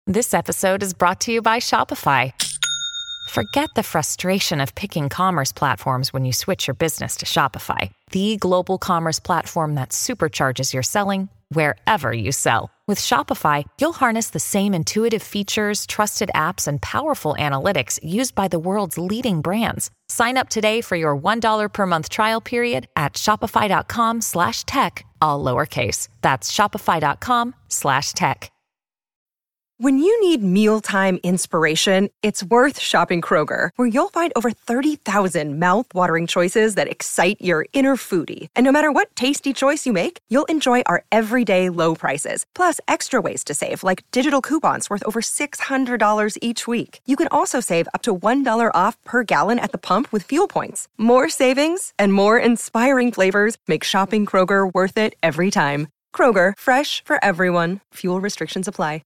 This episode is brought to you by Shopify. Forget the frustration of picking commerce platforms when you switch your business to Shopify, the global commerce platform that supercharges your selling wherever you sell. With Shopify, you'll harness the same intuitive features, trusted apps, and powerful analytics used by the world's leading brands. Sign up today for your $1 per month trial period at shopify.com/tech, all lowercase. That's shopify.com/tech. When you need mealtime inspiration, it's worth shopping Kroger, where you'll find over 30,000 mouth-watering choices that excite your inner foodie. And no matter what tasty choice you make, you'll enjoy our everyday low prices, plus extra ways to save, like digital coupons worth over $600 each week. You can also save up to $1 off per gallon at the pump with fuel points. More savings and more inspiring flavors make shopping Kroger worth it every time. Kroger, fresh for everyone. Fuel restrictions apply.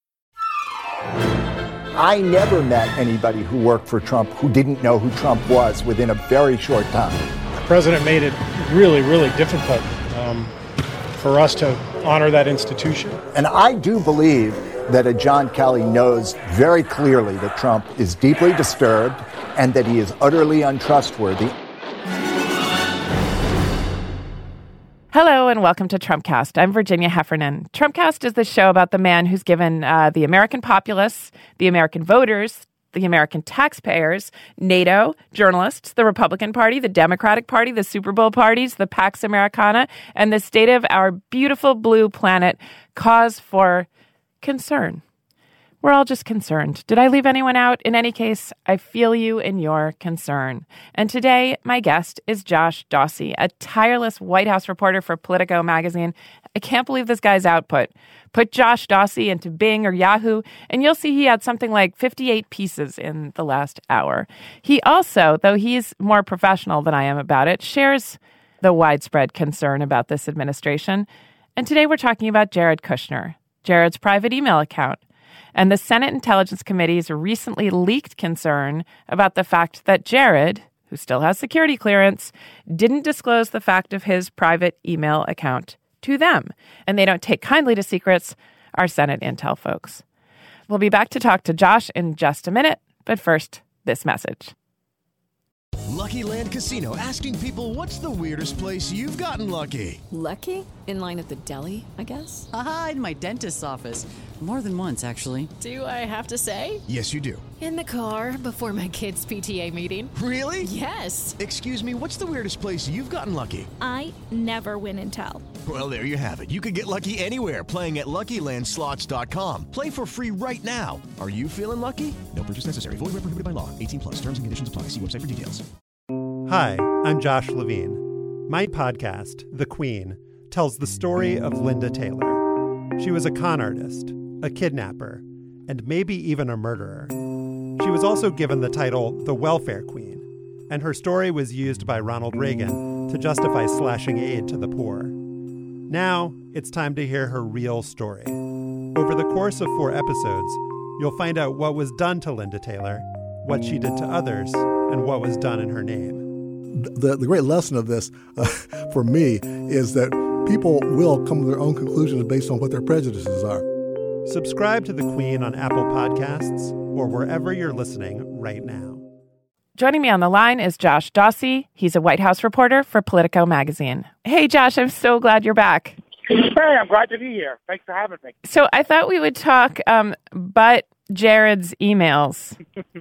I never met anybody who worked for Trump who didn't know who Trump was within a very short time. The president made it really, really difficult for us to honor that institution. And I do believe that a John Kelly knows very clearly that Trump is deeply disturbed and that he is utterly untrustworthy. Hello and welcome to Trumpcast. I'm Virginia Heffernan. Trumpcast is the show about the man who's given the American populace, the American voters, the American taxpayers, NATO, journalists, the Republican Party, the Democratic Party, the Super Bowl parties, the Pax Americana, and the state of our beautiful blue planet cause for concern. We're all just concerned. Did I leave anyone out? In any case, I feel you in your concern. And today, my guest is Josh Dawsey, a tireless White House reporter for Politico magazine. I can't believe this guy's output. Put Josh Dawsey into Bing or Yahoo, and you'll see he had something like 58 pieces in the last hour. He also, though he's more professional than I am about it, shares the widespread concern about this administration. And today we're talking about Jared Kushner, Jared's private email account, and the Senate Intelligence Committee's recently leaked concern about the fact that Jared, who still has security clearance, didn't disclose the fact of his private email account to them. And they don't take kindly to secrets, our Senate Intel folks. We'll be back to talk to Josh in just a minute, but first, this message. Lucky Land Casino, asking people, what's the weirdest place you've gotten lucky? Lucky? In line at the deli, I guess? Aha, in my dentist's office. More than once, actually. Do I have to say? Yes, you do. In the car before my kids' PTA meeting. Really? Yes. Excuse me, what's the weirdest place you've gotten lucky? I never win and tell. Well, there you have it. You can get lucky anywhere, playing at LuckyLandSlots.com. Play for free right now. Are you feeling lucky? No purchase necessary. Void where prohibited by law. 18+. Terms and conditions apply. See website for details. Hi, I'm Josh Levine. My podcast, The Queen, tells the story of Linda Taylor. She was a con artist, a kidnapper, and maybe even a murderer. She was also given the title the Welfare Queen, and her story was used by Ronald Reagan to justify slashing aid to the poor. Now, it's time to hear her real story. Over the course of 4 episodes, you'll find out what was done to Linda Taylor, what she did to others, and what was done in her name. The great lesson of this, for me, is that people will come to their own conclusions based on what their prejudices are. Subscribe to The Queen on Apple Podcasts or wherever you're listening right now. Joining me on the line is Josh Dawsey. He's a White House reporter for Politico magazine. Hey, Josh, I'm so glad you're back. Hey, I'm glad to be here. Thanks for having me. So I thought we would talk, but Jared's emails.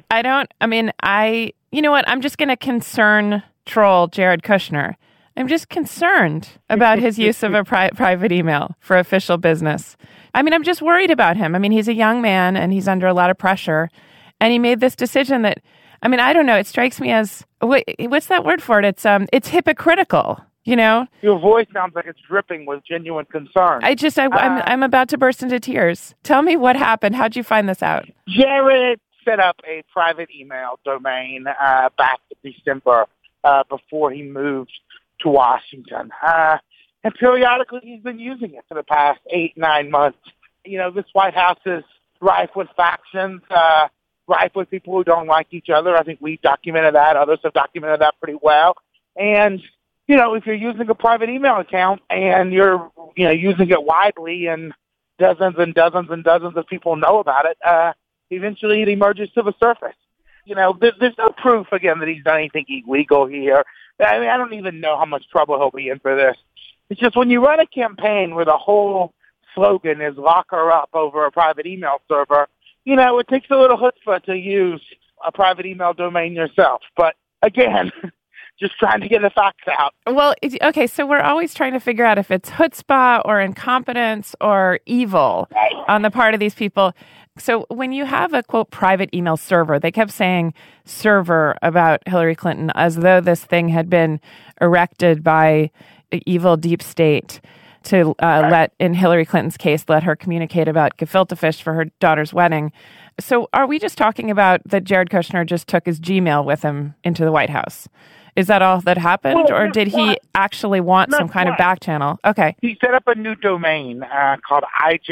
You know what? I'm just going to concern troll Jared Kushner. I'm just concerned about his use of a private email for official business. I'm just worried about him. He's a young man and he's under a lot of pressure. And he made this decision that, I don't know. It strikes me as, what's that word for it? It's hypocritical, you know? Your voice sounds like it's dripping with genuine concern. I'm about to burst into tears. Tell me what happened. How'd you find this out? Jared set up a private email domain back in December before he moved to Washington. And periodically he's been using it for the past 8-9 months. You know, this White House is rife with factions, rife with people who don't like each other. I think we documented that. Others have documented that pretty well. And, you know, if you're using a private email account and you're, using it widely and dozens and dozens and dozens of people know about it, eventually it emerges to the surface. There's no proof, again, that he's done anything illegal here. I mean, I don't even know how much trouble he'll be in for this. It's just when you run a campaign where the whole slogan is lock her up over a private email server, it takes a little chutzpah to use a private email domain yourself. But again, just trying to get the facts out. Well, okay, so we're always trying to figure out if it's chutzpah or incompetence or evil on the part of these people. So when you have a, quote, private email server, they kept saying server about Hillary Clinton as though this thing had been erected by evil deep state to let, in Hillary Clinton's case, let her communicate about gefilte fish for her daughter's wedding. So are we just talking about that Jared Kushner just took his Gmail with him into the White House? Is that all that happened, or did he actually want some kind of back channel? Okay. He set up a new domain called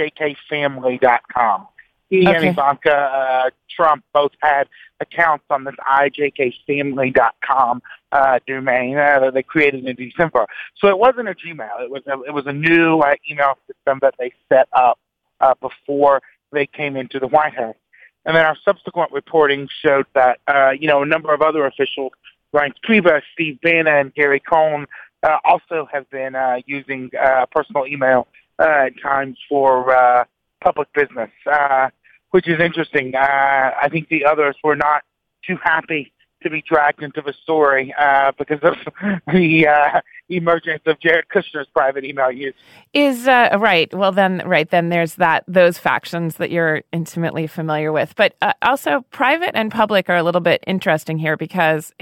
ijkfamily.com. He and Ivanka Trump both had accounts on this ijkfamily.com domain that they created in December. So it wasn't a Gmail. It was a new email system that they set up before they came into the White House. And then our subsequent reporting showed that a number of other officials, Reince Priebus, Steve Bannon, and Gary Cohn, also have been using personal email at times for public business, which is interesting. I think the others were not too happy to be dragged into the story because of the emergence of Jared Kushner's private email use. Is right. Well, then there's those factions that you're intimately familiar with. But also private and public are a little bit interesting here because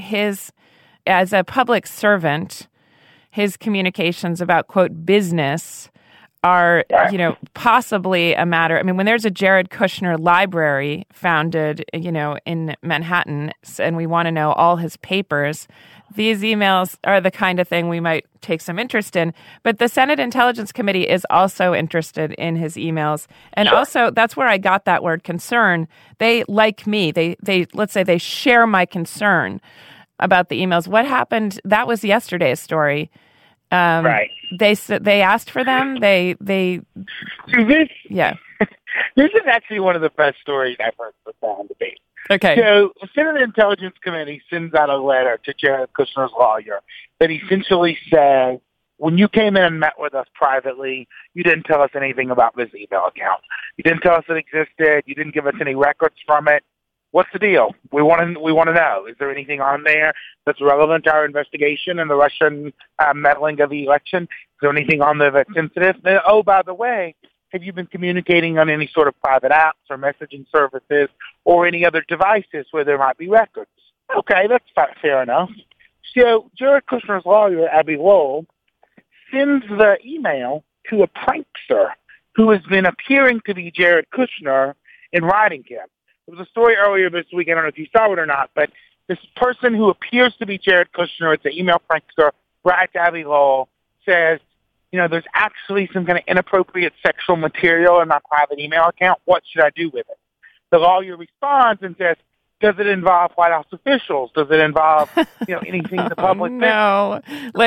as a public servant, his communications about, quote, business are, possibly a matter. I mean, when there's a Jared Kushner library founded, in Manhattan, and we want to know all his papers, these emails are the kind of thing we might take some interest in. But the Senate Intelligence Committee is also interested in his emails. And also, that's where I got that word concern. They, like me, they let's say they share my concern about the emails. What happened? That was yesterday's story. Right. They asked for them. They. So this is actually one of the best stories I've heard for the debate. Okay. So the Senate Intelligence Committee sends out a letter to Jared Kushner's lawyer that essentially says, when you came in and met with us privately, you didn't tell us anything about this email account. You didn't tell us it existed. You didn't give us any records from it. What's the deal? We want to know. Is there anything on there that's relevant to our investigation and the Russian meddling of the election? Is there anything on there that's sensitive? And, oh, by the way, have you been communicating on any sort of private apps or messaging services or any other devices where there might be records? Okay, that's fair enough. So Jared Kushner's lawyer, Abby Lowell, sends the email to a prankster who has been appearing to be Jared Kushner in writing him. There was a story earlier this week, I don't know if you saw it or not, but this person who appears to be Jared Kushner, it's an email prankster, writes Abby Lowell, says, there's actually some kind of inappropriate sexual material in my private email account. What should I do with it? The lawyer responds and says, does it involve White House officials? Does it involve, anything the public thinks? No.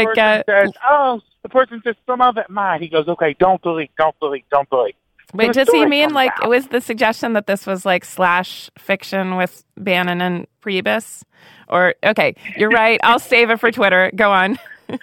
The person says, some of it might. He goes, okay, don't delete. Wait, does he mean was the suggestion that this was slash fiction with Bannon and Priebus? Or, okay, you're right. I'll save it for Twitter. Go on.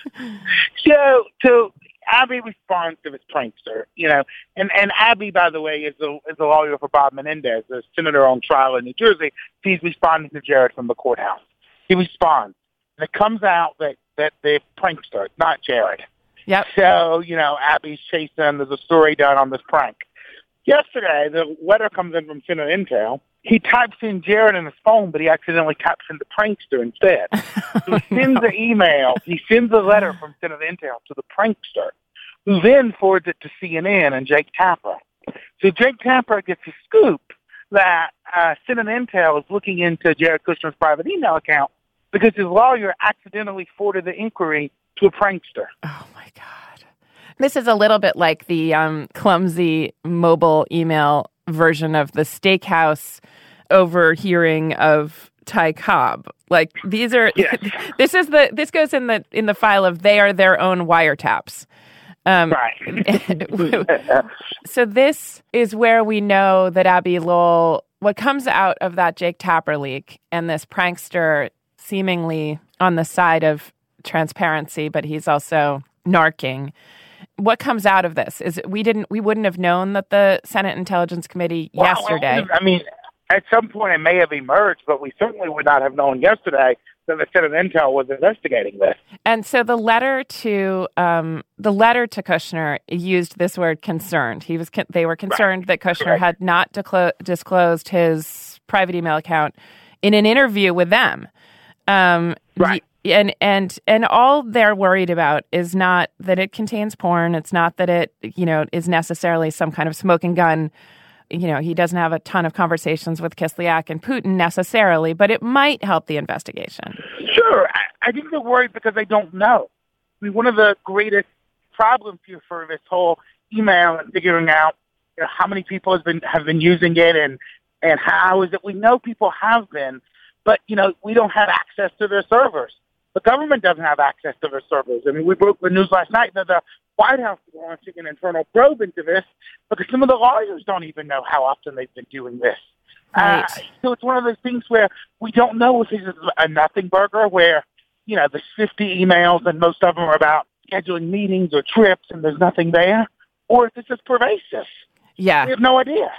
So Abby responds to this prankster, and Abby, by the way, is the lawyer for Bob Menendez, the senator on trial in New Jersey. He's responding to Jared from the courthouse. He responds, and it comes out that the prankster, not Jared. Yep. So, Abby's chasing, there's a story done on this prank. Yesterday, the letter comes in from Senate Intel. He types in Jared in his phone, but he accidentally types in the prankster instead. So he sends the email. He sends a letter from Senate Intel to the prankster, who then forwards it to CNN and Jake Tapper. So Jake Tapper gets a scoop that Senate Intel is looking into Jared Kushner's private email account because his lawyer accidentally forwarded the inquiry to a prankster. Oh, my God. This is a little bit like the clumsy mobile email version of the steakhouse overhearing of Ty Cobb. These are this goes in the file of they are their own wiretaps. So this is where we know that Abbe Lowell, what comes out of that Jake Tapper leak and this prankster seemingly on the side of transparency, but he's also narking. What comes out of this is we wouldn't have known that the Senate Intelligence Committee yesterday. I mean, at some point it may have emerged, but we certainly would not have known yesterday that the Senate Intel was investigating this. And so the letter to Kushner used this word "concerned." They were concerned that Kushner had not disclosed his private email account in an interview with them. Right. And all they're worried about is not that it contains porn. It's not that it, is necessarily some kind of smoking gun. He doesn't have a ton of conversations with Kislyak and Putin necessarily, but it might help the investigation. Sure. I think they're worried because they don't know. I mean, one of the greatest problems here for this whole email and figuring out how many people have been using it and how is it we know people have been, but, we don't have access to their servers. The government doesn't have access to their servers. I mean, we broke the news last night that the White House is launching an internal probe into this because some of the lawyers don't even know how often they've been doing this. Right. So it's one of those things where we don't know if this is a nothing burger where, there's 50 emails and most of them are about scheduling meetings or trips and there's nothing there, or if this is pervasive. Yeah. We have no idea.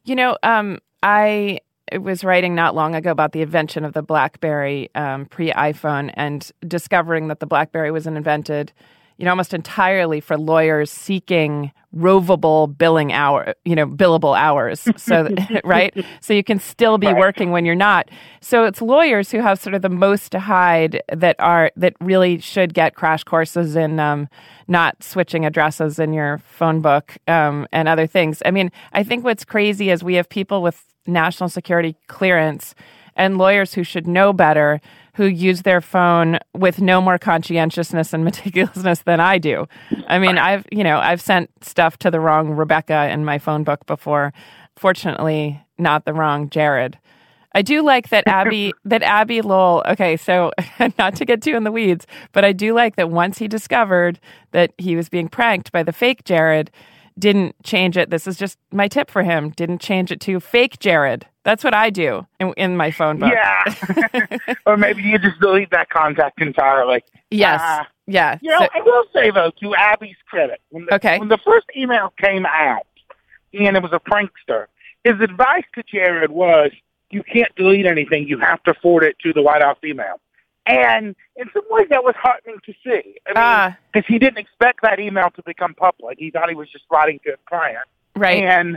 I was writing not long ago about the invention of the BlackBerry pre-iPhone and discovering that the BlackBerry was invented, almost entirely for lawyers seeking rovable billable hours. So, right? So you can still be working when you're not. So it's lawyers who have sort of the most to hide that really should get crash courses in not switching addresses in your phone book and other things. I mean, I think what's crazy is we have people with national security clearance and lawyers who should know better who use their phone with no more conscientiousness and meticulousness than I do. I mean, I've sent stuff to the wrong Rebecca in my phone book before. Fortunately, not the wrong Jared. I do like that Abbe Lowell, okay, so not to get too in the weeds, but I do like that once he discovered that he was being pranked by the fake Jared, didn't change it. This is just my tip for him. Didn't change it to fake Jared. That's what I do in my phone book. Yeah. Or maybe you just delete that contact entirely. Yes. Yeah. I will say, though, to Abby's credit, when the first email came out and it was a prankster, his advice to Jared was, you can't delete anything. You have to forward it to the White House email. And in some ways, that was heartening to see. I mean, because he didn't expect that email to become public. He thought he was just writing to his client. Right. And,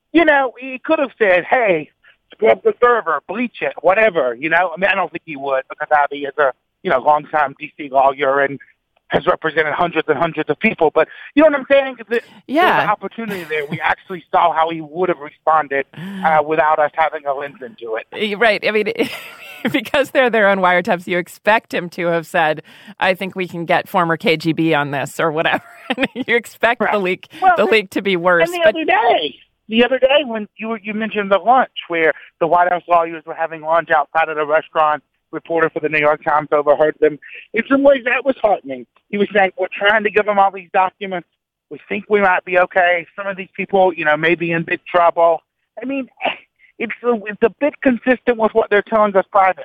he could have said, hey, scrub the server, bleach it, whatever, I mean, I don't think he would because Abby is a, longtime D.C. lawyer and has represented hundreds and hundreds of people. But you know what I'm saying? There was an opportunity there. We actually saw how he would have responded without us having a lens into it. Right. I mean, because they're their own wiretaps, you expect him to have said, I think we can get former KGB on this or whatever. You expect the leak to be worse. And the other day when you mentioned the lunch where the White House lawyers were having lunch outside of the restaurant, reporter for the New York Times overheard them. In some ways, that was heartening. He was saying, we're trying to give them all these documents. We think we might be okay. Some of these people, may be in big trouble. I mean, it's a bit consistent with what they're telling us privately.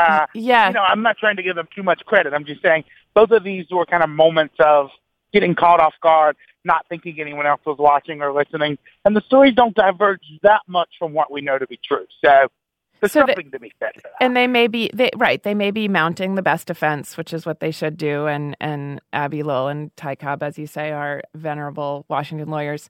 I'm not trying to give them too much credit. I'm just saying both of these were kind of moments of getting caught off guard, not thinking anyone else was watching or listening. And the stories don't diverge that much from what we know to be true. So there's something to be said for that. And they may be mounting the best defense, which is what they should do. And Abbe Lowell and Ty Cobb, as you say, are venerable Washington lawyers.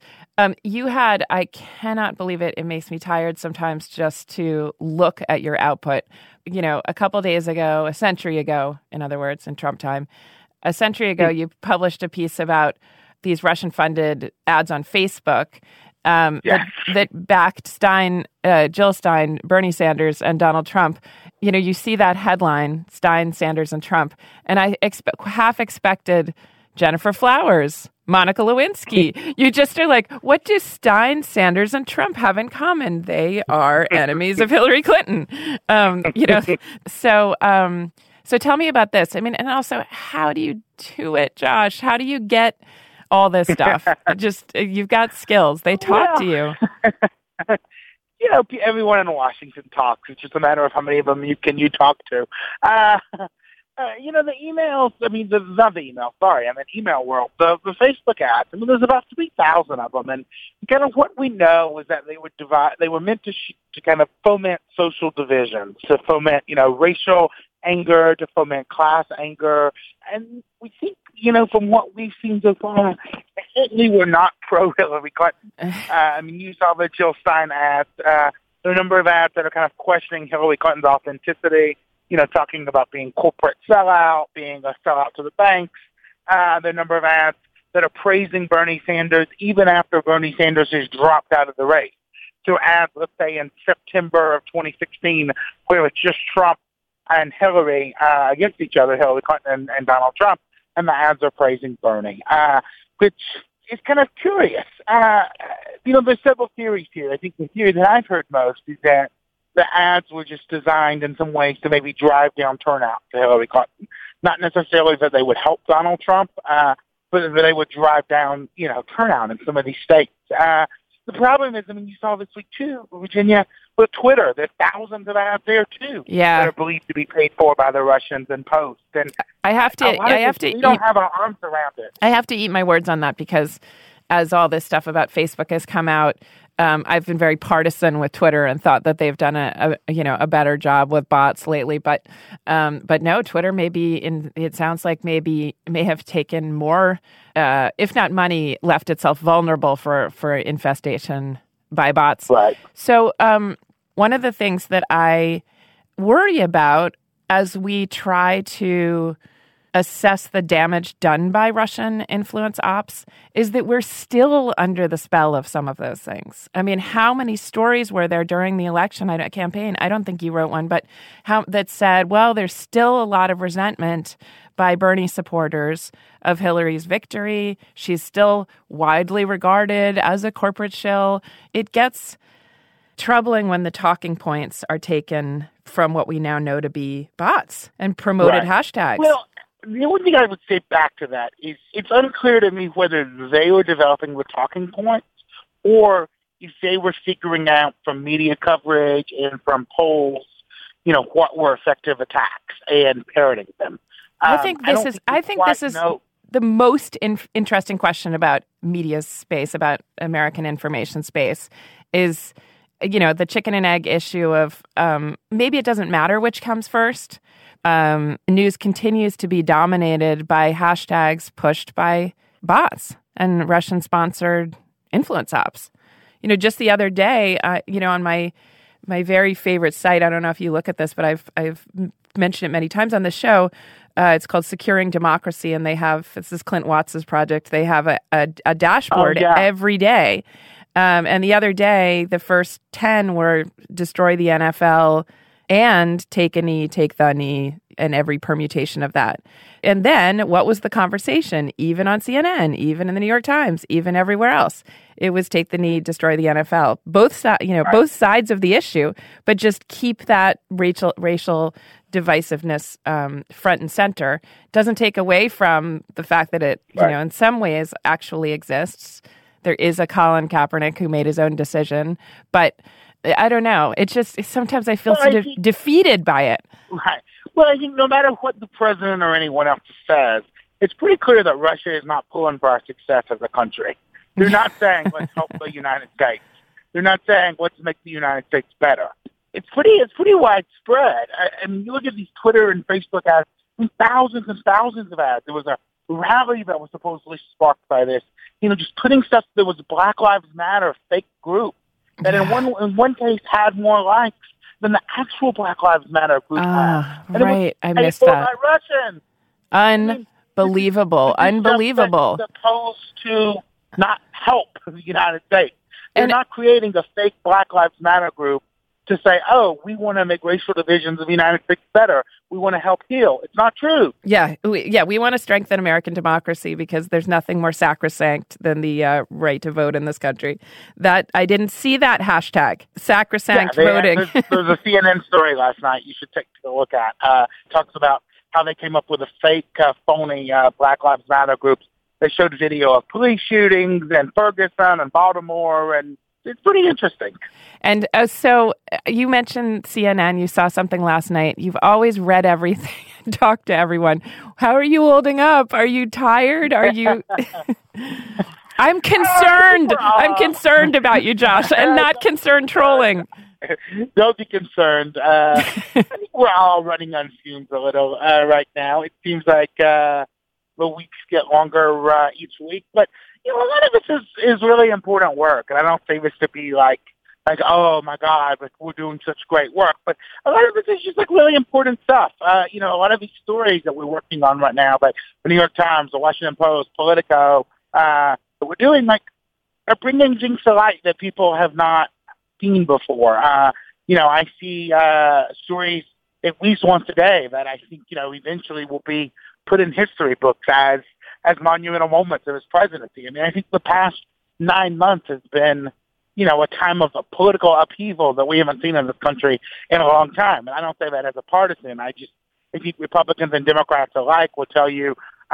I cannot believe it. It makes me tired sometimes just to look at your output. A couple days ago, a century ago, in other words, in Trump time, a century ago, you published a piece about these Russian-funded ads on Facebook that backed Jill Stein, Bernie Sanders, and Donald Trump. You see that headline, Stein, Sanders, and Trump, and I half expected Jennifer Flowers, Monica Lewinsky. You just are like, what do Stein, Sanders, and Trump have in common? They are enemies of Hillary Clinton. So tell me about this. I mean, and also, how do you do it, Josh? How do you get all this stuff. Just you've got skills. They talk to you. Everyone in Washington talks. It's just a matter of how many of them you talk to. The emails, not the email, sorry, email world, the Facebook ads, there's about 3,000 of them, and kind of what we know is that they were meant to kind of foment social divisions, to foment, racial anger, to foment class anger, and we think, from what we've seen so far, certainly we're not pro-Hillary Clinton. You saw the Jill Stein ads. There are a number of ads that are kind of questioning Hillary Clinton's authenticity, talking about being corporate sellout, being a sellout to the banks. There are a number of ads that are praising Bernie Sanders even after Bernie Sanders has dropped out of the race. So ads, let's say in September of 2016, where it's just Trump and Hillary against each other, Hillary Clinton and Donald Trump, and the ads are praising Bernie, which is kind of curious. There's several theories here. I think the theory that I've heard most is that the ads were just designed in some ways to maybe drive down turnout to Hillary Clinton. Not necessarily that they would help Donald Trump, but that they would drive down, turnout in some of these states. The problem is, you saw this week too, Virginia, with Twitter. There's thousands of ads there too that are believed to be paid for by the Russians and Post. And we don't have our arms around it. I have to eat my words on that because as all this stuff about Facebook has come out, I've been very partisan with Twitter and thought that they've done a better job with bots lately. But no, Twitter it sounds like may have taken more, if not money, left itself vulnerable for infestation by bots. Right. So one of the things that I worry about as we try to assess the damage done by Russian influence ops is that we're still under the spell of some of those things. How many stories were there during the election campaign? I don't think you wrote one, but that said, well, there's still a lot of resentment by Bernie supporters of Hillary's victory. She's still widely regarded as a corporate shill. It gets troubling when the talking points are taken from what we now know to be bots and promoted hashtags. Well, the only thing I would say back to that is it's unclear to me whether they were developing the talking points or if they were figuring out from media coverage and from polls, what were effective attacks and parroting them. I think this is the most interesting question about media space, about American information space, is, the chicken and egg issue of maybe it doesn't matter which comes first. News continues to be dominated by hashtags pushed by bots and Russian-sponsored influence ops. Just the other day, on my very favorite site, I don't know if you look at this, but I've mentioned it many times on the show. It's called Securing Democracy, and this is Clint Watts' project. They have a dashboard every day. And the other day, the first 10 were destroy the NFL and take a knee, take the knee, and every permutation of that. And then what was the conversation? Even on CNN, even in the New York Times, even everywhere else, it was take the knee, destroy the NFL. Both sides of the issue, but just keep that racial divisiveness front and center. Doesn't take away from the fact that it, in some ways actually exists. There is a Colin Kaepernick who made his own decision, but I don't know. It's just sometimes I feel defeated by it. Right. Well, I think no matter what the president or anyone else says, it's pretty clear that Russia is not pulling for our success as a country. They're not saying, let's help the United States. They're not saying, let's make the United States better. It's pretty widespread. You look at these Twitter and Facebook ads, thousands and thousands of ads. There was a rally that was supposedly sparked by this. Just putting stuff, there was a Black Lives Matter fake group that in one case had more likes than the actual Black Lives Matter group had. Right, I missed that. By Russians. Unbelievable, unbelievable. Supposed to not help the United States. They're not creating a fake Black Lives Matter group to say, oh, we want to make racial divisions of the United States better. We want to help heal. It's not true. Yeah, we want to strengthen American democracy because there's nothing more sacrosanct than the right to vote in this country. That I didn't see that hashtag, sacrosanct voting. There's a CNN story last night you should take a look at. Talks about how they came up with a fake, phony Black Lives Matter groups They showed a video of police shootings in Ferguson and Baltimore, and it's pretty interesting. And so you mentioned CNN. You saw something last night. You've always read everything and talked to everyone. How are you holding up? Are you tired? Are you... I'm concerned. I'm concerned about you, Josh, and not concerned trolling. Don't be concerned. I think we're all running on fumes a little right now. It seems like the weeks get longer each week, but a lot of this is really important work, and I don't say this to be like, oh my God, like we're doing such great work, but a lot of this is just like really important stuff. A lot of these stories that we're working on right now, like the New York Times, the Washington Post, Politico, that we're doing, like, are bringing things to light that people have not seen before. I see stories at least once a day that I think, eventually will be put in history books as monumental moments of his presidency. I mean, I think the past 9 months has been, a time of a political upheaval that we haven't seen in this country in a long time. And I don't say that as a partisan. I think Republicans and Democrats alike will tell you,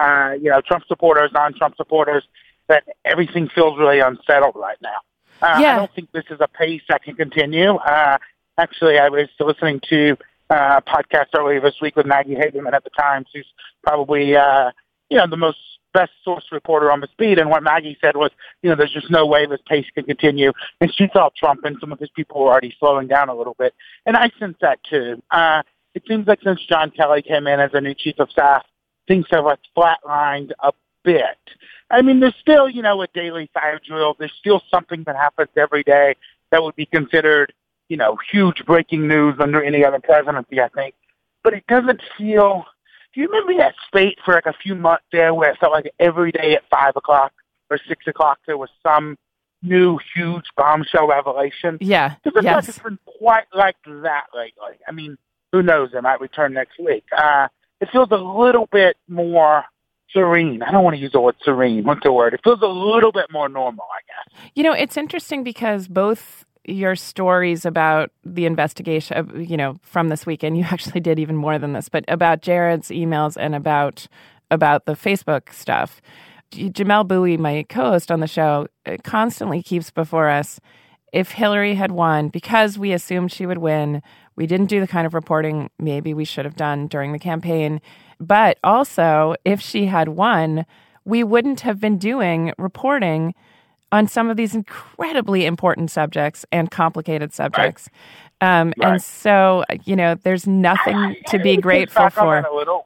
Trump supporters, non-Trump supporters, that everything feels really unsettled right now. I don't think this is a pace that can continue. Actually, I was listening to a podcast earlier this week with Maggie Haberman at the Times, who's probably, the most best source reporter on the beat. And what Maggie said was, there's just no way this pace can continue. And she thought Trump and some of his people were already slowing down a little bit. And I sense that too. It seems like since John Kelly came in as a new chief of staff, things have flatlined a bit. I mean, there's still, a daily fire drill. There's still something that happens every day that would be considered, huge breaking news under any other presidency, I think. But it doesn't feel... Do you remember that spate for like a few months there where it felt like every day at 5 o'clock or 6 o'clock there was some new huge bombshell revelation? Yeah. Yes. It's been quite like that lately. I mean, who knows? It might return next week. It feels a little bit more serene. I don't want to use the word serene. What's the word? It feels a little bit more normal, I guess. It's interesting because both your stories about the investigation, from this weekend, you actually did even more than this, but about Jared's emails and about the Facebook stuff. Jamelle Bouie, my co-host on the show, constantly keeps before us, if Hillary had won, because we assumed she would win, we didn't do the kind of reporting maybe we should have done during the campaign. But also, if she had won, we wouldn't have been doing reporting on some of these incredibly important subjects and complicated subjects. Right. And so, there's nothing to be grateful for.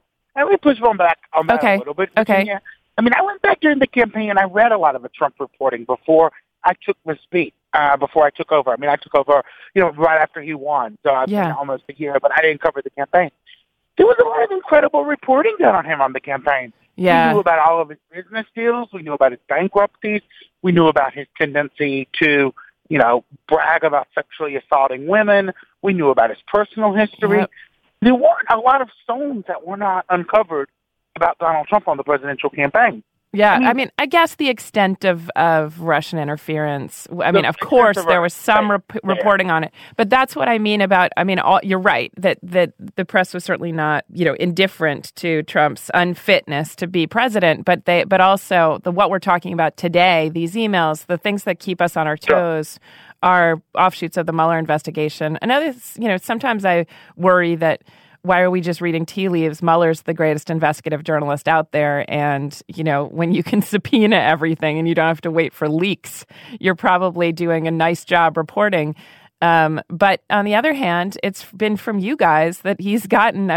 I would push back on that a little bit. Okay. I mean, I went back during the campaign and I read a lot of the Trump reporting before I took the seat, before I took over. I mean, I took over, right after he won. So I've been almost a year, but I didn't cover the campaign. There was a lot of incredible reporting done on him on the campaign. Yeah. We knew about all of his business deals. We knew about his bankruptcies. We knew about his tendency to, brag about sexually assaulting women. We knew about his personal history. Yep. There weren't a lot of stones that were not uncovered about Donald Trump on the presidential campaign. Yeah, I mean, I guess the extent of Russian interference, of course, there was some reporting on it. But that's what I mean about, you're right, that the press was certainly not, indifferent to Trump's unfitness to be president. But also what we're talking about today, these emails, the things that keep us on our toes are offshoots of the Mueller investigation. Another, sometimes I worry that, why are we just reading tea leaves? Mueller's the greatest investigative journalist out there. And, when you can subpoena everything and you don't have to wait for leaks, you're probably doing a nice job reporting. But on the other hand, it's been from you guys that he's gotten,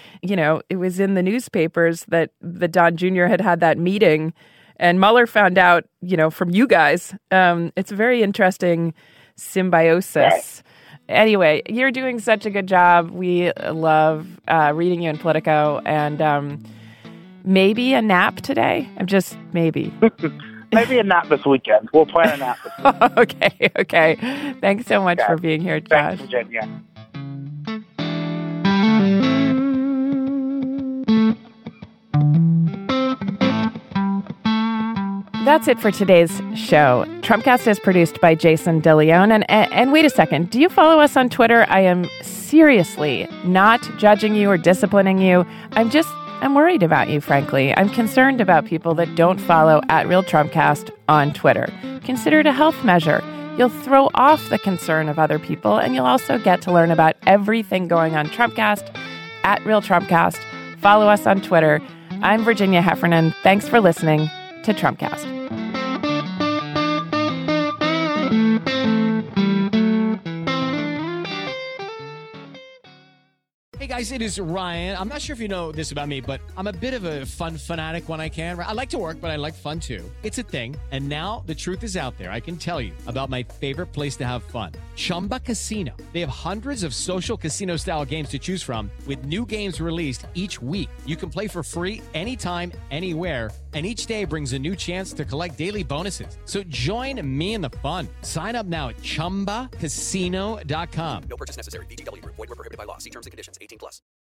it was in the newspapers that Don Jr. had that meeting and Mueller found out, from you guys. It's a very interesting symbiosis. Anyway, you're doing such a good job. We love reading you in Politico, and maybe a nap today. Maybe. Maybe a nap this weekend. We'll plan a nap this weekend. Okay. Thanks so much for being here, Josh. Thanks, Virginia. That's it for today's show. Trumpcast is produced by Jason DeLeon. And wait a second, do you follow us on Twitter? I am seriously not judging you or disciplining you. I'm just I'm worried about you, frankly. I'm concerned about people that don't follow @RealTrumpCast on Twitter. Consider it a health measure. You'll throw off the concern of other people, and you'll also get to learn about everything going on Trumpcast @RealTrumpCast. Follow us on Twitter. I'm Virginia Heffernan. Thanks for listening to Trumpcast. Hey guys, it is Ryan. I'm not sure if you know this about me, but I'm a bit of a fun fanatic when I can. I like to work, but I like fun too. It's a thing. And now the truth is out there. I can tell you about my favorite place to have fun. Chumba Casino. They have hundreds of social casino style games to choose from with new games released each week. You can play for free anytime, anywhere. And each day brings a new chance to collect daily bonuses. So join me in the fun. Sign up now at ChumbaCasino.com. No purchase necessary. VGW Group. Void where prohibited by law. See terms and conditions. 18+.